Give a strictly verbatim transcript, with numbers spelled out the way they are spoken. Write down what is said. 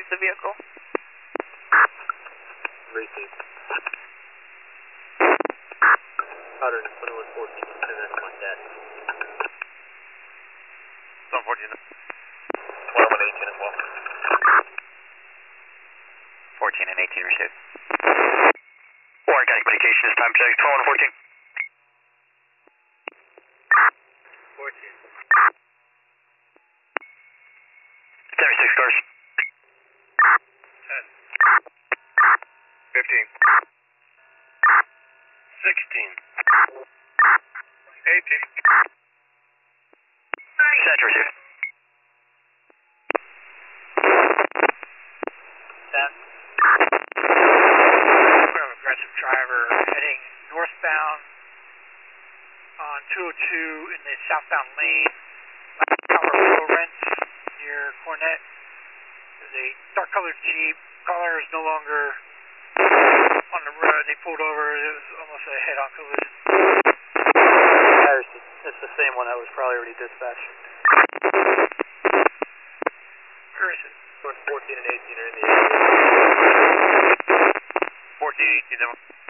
the vehicle. Receive. Powder twenty-one fourteen, that's my dad. one fourteen. one eighteen as well. fourteen and eighteen received. Warren County Communications, time check, twelve and fourteen. fourteen. seventy-six cars. ten. fifteen. sixteen. eighteen. Center received. ten. We have an aggressive driver heading northbound on two oh two in the southbound lane. Colorado Rents near Cornet. There's a dark colored Jeep. Caller is no longer on the road. They pulled over. It was almost a head on collision. It's the same one that was probably already dispatched. Where is it? fourteen and eighteen are in the area. fourteen, eighteen,